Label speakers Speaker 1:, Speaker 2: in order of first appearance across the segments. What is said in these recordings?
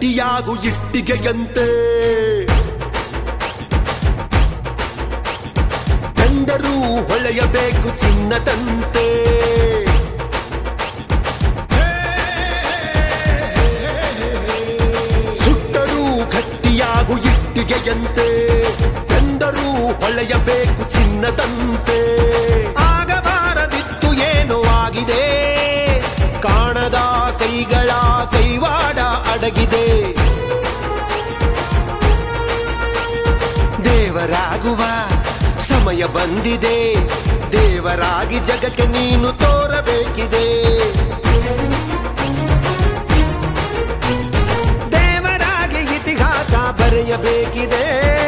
Speaker 1: ಗಟ್ಟಿಯಾಗು ಇಟ್ಟಿಗೆಯಂತೆ. ಎಂದರೂ ಹೊಳೆಯಬೇಕು ಚಿನ್ನದಂತೆ. ಸುಟ್ಟರೂ ಗಟ್ಟಿಯಾಗು ಇಟ್ಟಿಗೆಯಂತೆ. ಎಂದರೂ ಹೊಳೆಯಬೇಕು ಚಿನ್ನದಂತೆ. ಆಗಬಾರದಿತ್ತು ಏನೋ ಆಗಿದೆ, ಕಾಣದ ಕೈಗಳ ಕೈವಾಡ ಅಡಗಿದೆ. ದೇವರಾಗುವ ಸಮಯ ಬಂದಿದೆ, ದೇವರಾಗಿ ಜಗಕ್ಕೆ ನೀನು ತೋರಬೇಕಿದೆ. ದೇವರಾಗಿ ಇತಿಹಾಸ ಬರೆಯಬೇಕಿದೆ.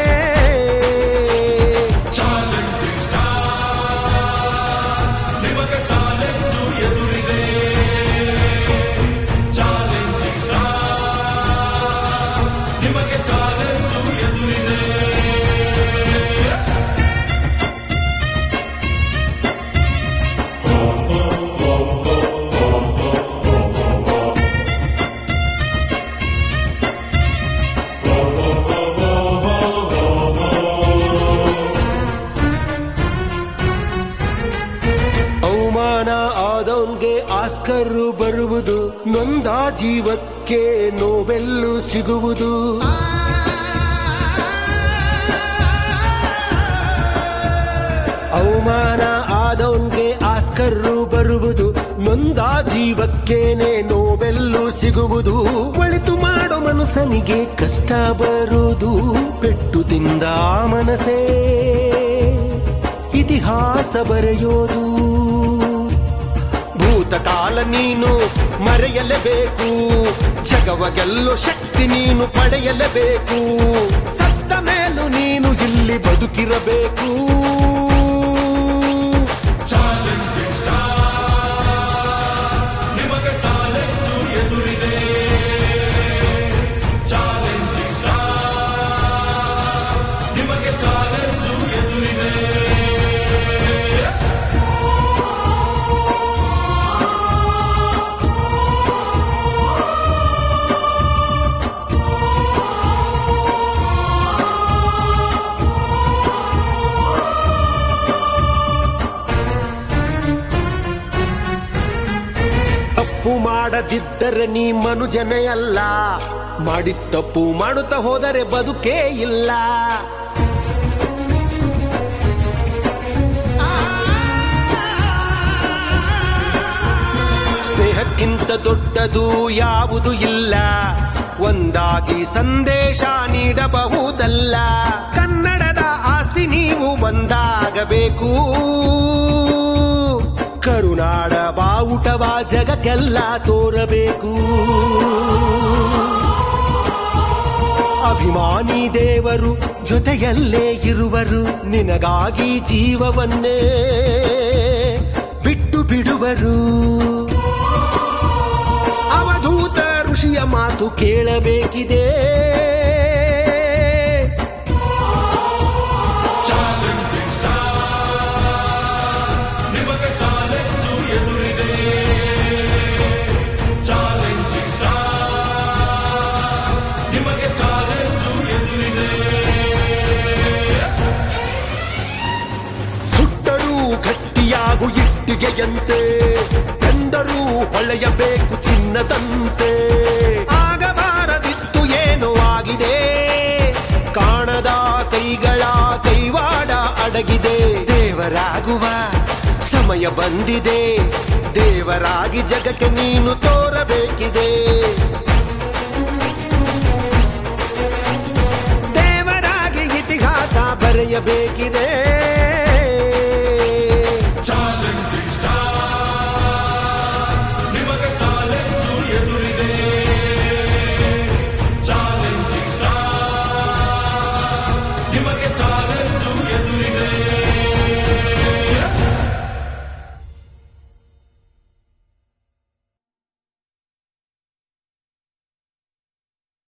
Speaker 1: ಆದವನ್ಗೆ ಆಸ್ಕರ್ ಬರುವುದು, ನೊಂದ ಜೀವಕ್ಕೆ ನೋಬೆಲ್ಲು ಸಿಗುವುದು. ಅವಮಾನ ಆದವನ್ಗೆ ಆಸ್ಕರ್ ಬರುವುದು, ನೊಂದ ಜೀವಕ್ಕೇನೆ ನೋಬೆಲ್ಲು ಸಿಗುವುದು. ಒಳಿತು ಮಾಡೋ ಮನುಷ್ಯನಿಗೆ ಕಷ್ಟ ಬರುವುದು, ಪೆಟ್ಟು ತಿಂದ ಮನಸ್ಸೇ ಇತಿಹಾಸ ಬರೆಯೋದು. ಭೂತಕಾಲ ನೀನು ಮರೆಯಲೇಬೇಕು, ಜಗವ ಗೆಲ್ಲೋ ಶಕ್ತಿ ನೀನು ಪಡೆಯಲೇಬೇಕು. ಸತ್ತ ಮೇಲೂ ನೀನು ಇಲ್ಲಿ ಬದುಕಿರಬೇಕು. ಚಾಲೆಂಜಿಂಗ್ ಸ್ಟಾರ್, ನಿಮಗೆ ಚಾಲೆಂಜು ಎದುರಿದೆ. ಚಾಲೆಂಜಿಂಗ್ ಸ್ಟಾರ್, ನಿಮಗೆ ಚಾಲೆಂಜು ಎದುರಿದೆ. ತಪ್ಪು ಮಾಡದಿದ್ದರೆ ನೀ ಮನುಜನೇ ಅಲ್ಲ, ಮಾಡಿದ ತಪ್ಪು ಮಾಡುತ್ತಾ ಹೋದರೆ ಬದುಕೇ ಇಲ್ಲ. ಸ್ನೇಹಕ್ಕಿಂತ ದೊಡ್ಡದು ಯಾವುದು ಇಲ್ಲ, ಒಂದಾಗಿ ಸಂದೇಶ ನೀಡಬಹುದಲ್ಲ. ಕನ್ನಡದ ಆಸ್ತಿ ನೀವು ಒಂದಾಗಬೇಕು, ಕರುನಾಡ ಬಾವುಟವ ಜಗಕ್ಕೆಲ್ಲ ತೋರಬೇಕು. ಅಭಿಮಾನಿ ದೇವರು ಜೊತೆಯಲ್ಲೇ ಇರುವರು, ನಿನಗಾಗಿ ಜೀವವನ್ನೇ ಬಿಟ್ಟು ಬಿಡುವರು. ಅವಧೂತ ಋಷಿಯ ಮಾತು ಕೇಳಬೇಕಿದೆ. ಗಟ್ಟಿಯಾಗು ಇಟ್ಟಿಗೆಯಂತೆ, ಎಂದರೂ ಹೊಳೆಯಬೇಕು ಚಿನ್ನದಂತೆ. ಆಗಬಾರದಿತ್ತು ಏನೋ ಆಗಿದೆ, ಕಾಣದ ಕೈಗಳ ಕೈವಾಡ ಅಡಗಿದೆ. ದೇವರಾಗುವ ಸಮಯ ಬಂದಿದೆ, ದೇವರಾಗಿ ಜಗಕ್ಕೆ ನೀನು ತೋರಬೇಕಿದೆ. ದೇವರಾಗಿ ಇತಿಹಾಸ ಬರೆಯಬೇಕಿದೆ.